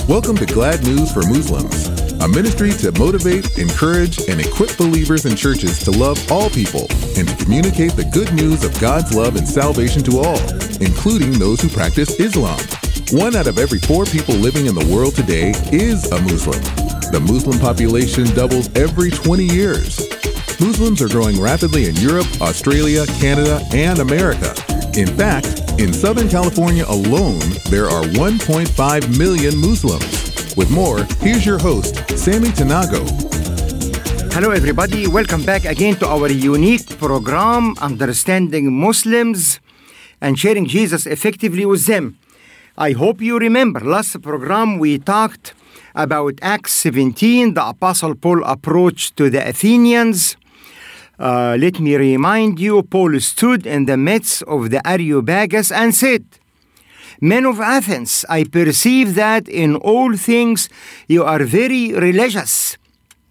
Welcome to Glad News for Muslims, a ministry to motivate, encourage, and equip believers and churches to love all people and to communicate the good news of God's love and salvation to all, including those who practice Islam. 1 out of every 4 people living in the world today is a Muslim. The Muslim population doubles every 20 years. Muslims are growing rapidly in Europe, Australia, Canada, and America. In fact, in Southern California alone, there are 1.5 million Muslims. With more, here's your host, Sammy Tanago. Hello everybody, welcome back again to our unique program, Understanding Muslims and Sharing Jesus Effectively with Them. I hope you remember, last program we talked about Acts 17, the Apostle Paul approach to the Athenians. Let me remind you, Paul stood in the midst of the Areopagus and said, "Men of Athens, I perceive that in all things you are very religious.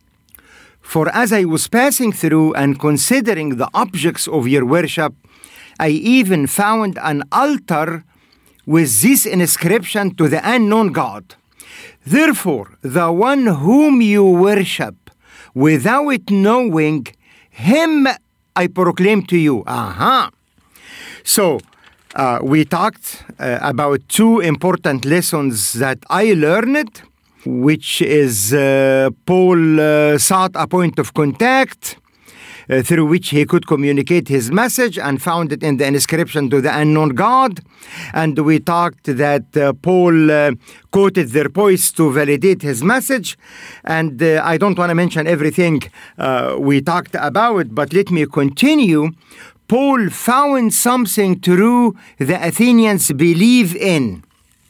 For as I was passing through and considering the objects of your worship, I even found an altar with this inscription to the unknown God. Therefore, the one whom you worship, without knowing him, I proclaim to you." So, we talked about 2 important lessons that I learned, which is Paul sought a point of contact through which he could communicate his message and found it in the inscription to the unknown God. And we talked that Paul quoted their poets to validate his message. And I don't want to mention everything we talked about, but let me continue. Paul found something true the Athenians believe in.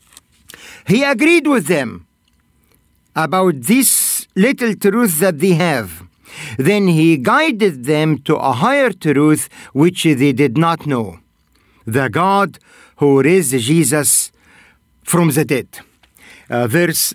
He agreed with them about this little truth that they have. Then he guided them to a higher truth which they did not know. The God who raised Jesus from the dead. Verse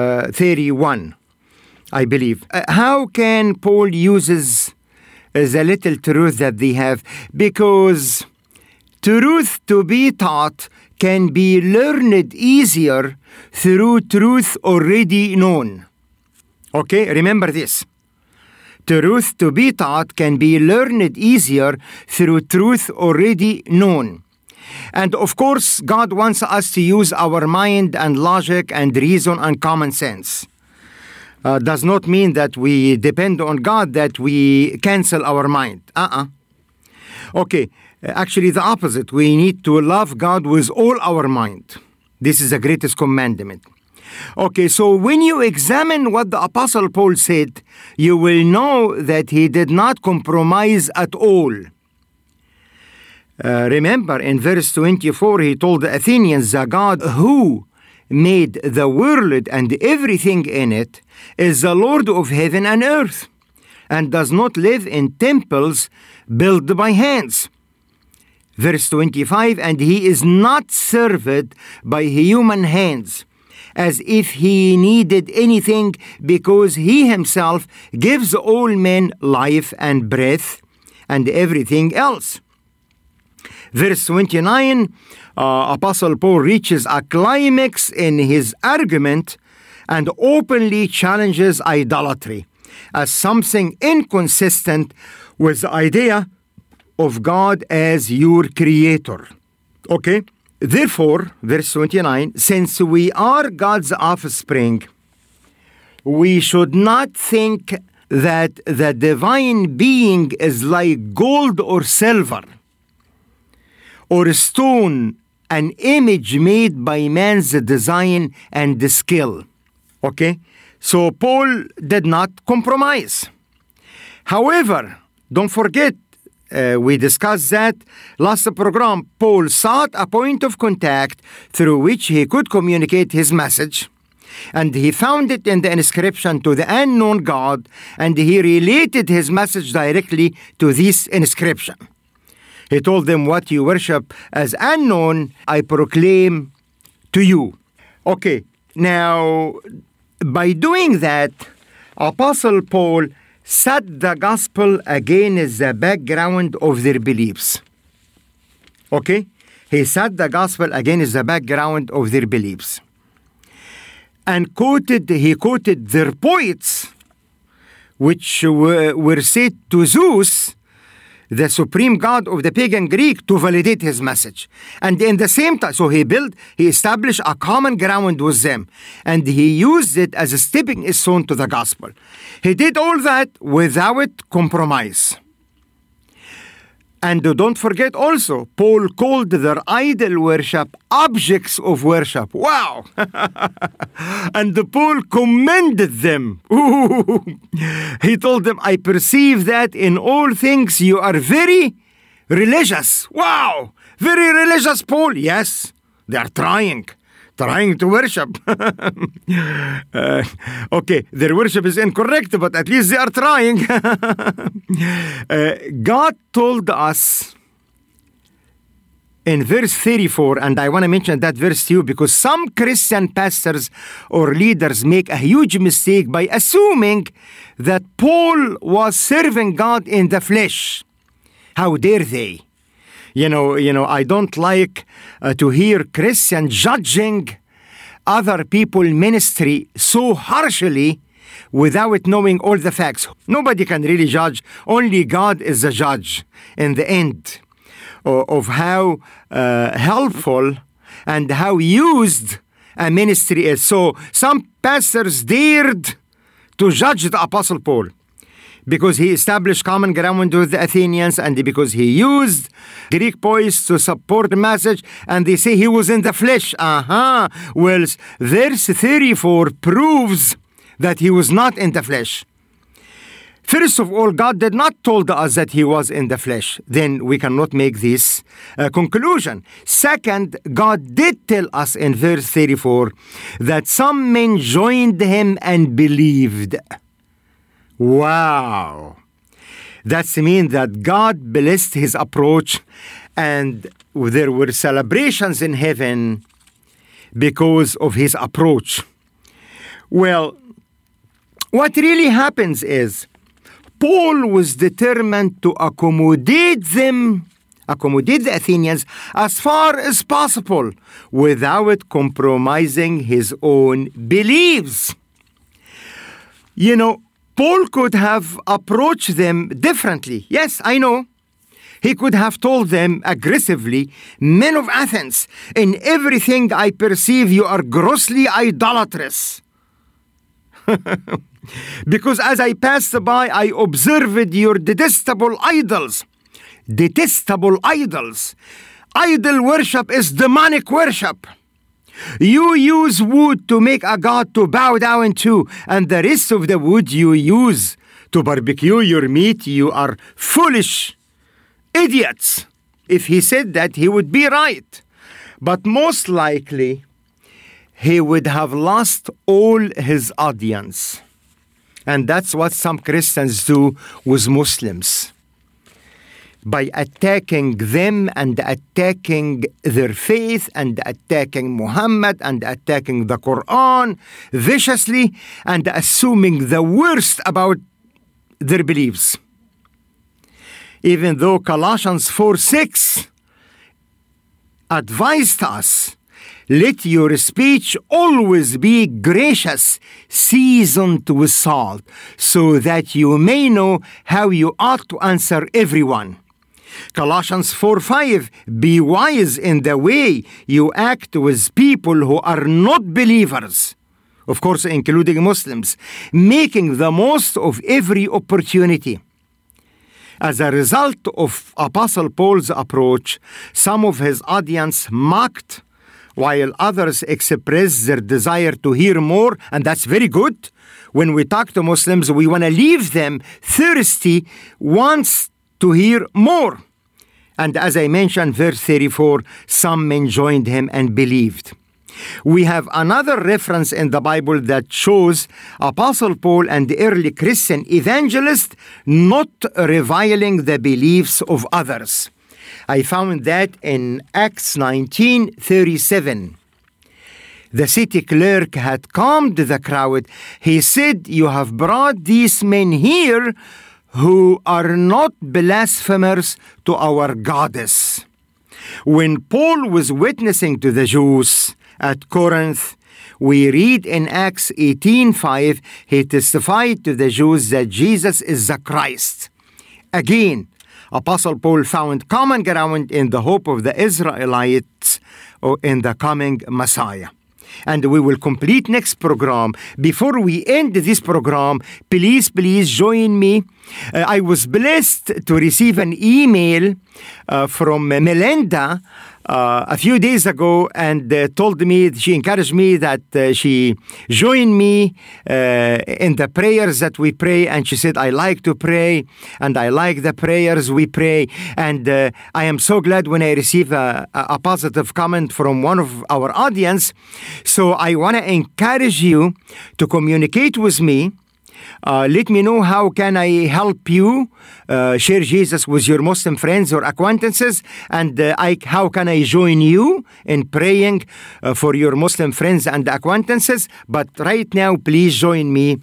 31, I believe. How can Paul uses the little truth that they have? Because truth to be taught can be learned easier through truth already known. Okay, remember this. Truth to be taught can be learned easier through truth already known. And of course, God wants us to use our mind and logic and reason and common sense. Does not mean that we depend on God, that we cancel our mind. Okay, actually the opposite. We need to love God with all our mind. This is the greatest commandment. Okay, so when you examine what the Apostle Paul said, you will know that he did not compromise at all. Remember, in verse 24, he told the Athenians, "The God who made the world and everything in it is the Lord of heaven and earth, and does not live in temples built by hands." Verse 25, "And he is not served by human hands, as if he needed anything, because he himself gives all men life and breath and everything else." Verse 29, Apostle Paul reaches a climax in his argument and openly challenges idolatry as something inconsistent with the idea of God as your creator. Okay? Therefore, verse 29, since we are God's offspring, we should not think that the divine being is like gold or silver, or stone, an image made by man's design and skill. Okay? So Paul did not compromise. However, don't forget, we discussed that last program. Paul sought a point of contact through which he could communicate his message, and he found it in the inscription to the unknown God, and he related his message directly to this inscription. He told them, "What you worship as unknown, I proclaim to you." Okay, now, by doing that, Apostle Paul set the gospel against the background of their beliefs. Okay? He set the gospel against the background of their beliefs. and he quoted their poets, which were said to Zeus, the supreme god of the pagan Greek, to validate his message. And in the same time, so he established a common ground with them, and he used it as a stepping stone to the gospel. He did all that without compromise. And don't forget also, Paul called their idol worship objects of worship. Wow! And Paul commended them. Ooh. He told them, I perceive that in all things you are very religious. Wow! Very religious, Paul. Yes, they are trying to worship. Okay, their worship is incorrect, but at least they are trying. God told us in verse 34, and I want to mention that verse to you because some Christian pastors or leaders make a huge mistake by assuming that Paul was serving God in the flesh. How dare they? You know, I don't like to hear Christians judging other people's ministry so harshly without knowing all the facts. Nobody can really judge. Only God is the judge in the end of how helpful and how used a ministry is. So some pastors dared to judge the Apostle Paul, because he established common ground with the Athenians and because he used Greek poets to support the message, and they say he was in the flesh. Well, verse 34 proves that he was not in the flesh. First of all, God did not told us that he was in the flesh. Then we cannot make this conclusion. Second, God did tell us in verse 34 that some men joined him and believed. Wow. That means that God blessed his approach, and there were celebrations in heaven because of his approach. Well, what really happens is Paul was determined to accommodate the Athenians as far as possible without compromising his own beliefs. You know, Paul could have approached them differently. Yes, I know. He could have told them aggressively, men of Athens, in everything I perceive you are grossly idolatrous. Because as I passed by, I observed your detestable idols. Detestable idols. Idol worship is demonic worship. You use wood to make a god to bow down to, and the rest of the wood you use to barbecue your meat. You are foolish idiots. If he said that, he would be right. But most likely, he would have lost all his audience. And that's what some Christians do with Muslims. By attacking them and attacking their faith and attacking Muhammad and attacking the Quran viciously and assuming the worst about their beliefs. Even though Colossians 4:6 advised us, let your speech always be gracious, seasoned with salt, so that you may know how you ought to answer everyone. Colossians 4:5, be wise in the way you act with people who are not believers, of course including Muslims, making the most of every opportunity. As a result of Apostle Paul's approach, some of his audience mocked, while others expressed their desire to hear more, and that's very good. When we talk to Muslims, we want to leave them thirsty, wants to hear more. And as I mentioned, verse 34, some men joined him and believed. We have another reference in the Bible that shows Apostle Paul and the early Christian evangelists not reviling the beliefs of others. I found that in Acts 19:37. The city clerk had calmed the crowd. He said, you have brought these men here who are not blasphemers to our goddess. When Paul was witnessing to the Jews at Corinth, we read in Acts 18:5, he testified to the Jews that Jesus is the Christ. Again, Apostle Paul found common ground in the hope of the Israelites in the coming Messiah. And we will complete next program. Before we end this program, please join me. I was blessed to receive an email from Melinda a few days ago, and she encouraged me that she joined me in the prayers that we pray, and she said, I like to pray, and I like the prayers we pray, and I am so glad when I receive a positive comment from one of our audience. So I want to encourage you to communicate with me. Let me know how can I help you share Jesus with your Muslim friends or acquaintances, and how can I join you in praying for your Muslim friends and acquaintances. But right now, please join me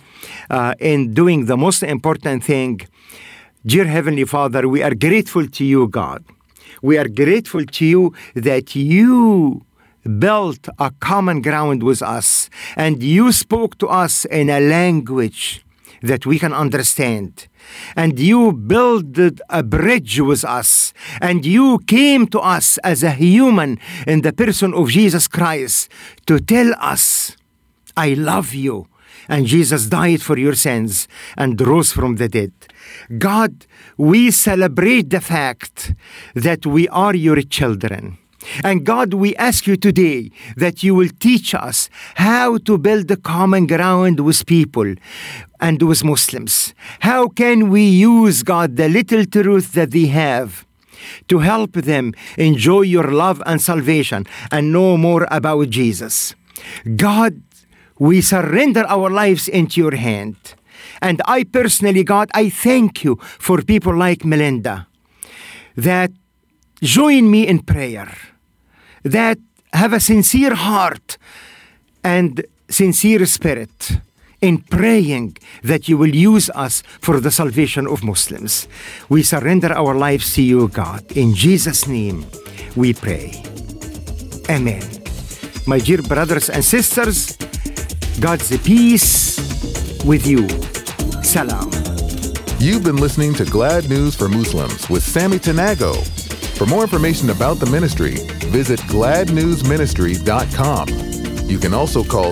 in doing the most important thing. Dear Heavenly Father, we are grateful to you, God. We are grateful to you that you built a common ground with us, and you spoke to us in a language that we can understand. And you built a bridge with us, and you came to us as a human in the person of Jesus Christ to tell us, I love you. And Jesus died for your sins and rose from the dead. God, we celebrate the fact that we are your children. And God, we ask you today that you will teach us how to build a common ground with people and with Muslims. How can we use, God, the little truth that they have to help them enjoy your love and salvation and know more about Jesus? God, we surrender our lives into your hand. And I personally, God, I thank you for people like Melinda that join me in prayer, that have a sincere heart and sincere spirit in praying that you will use us for the salvation of Muslims. We surrender our lives to you, God. In Jesus' name we pray. Amen. My dear brothers and sisters, God's peace with you. Salam. You've been listening to Glad News for Muslims with Sammy Tanago. For more information about the ministry, visit gladnewsministry.com. You can also call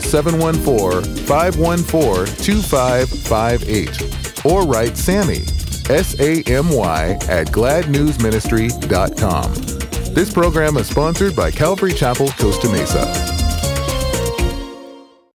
714-514-2558 or write Sammy, SAMY, at gladnewsministry.com. This program is sponsored by Calvary Chapel, Costa Mesa.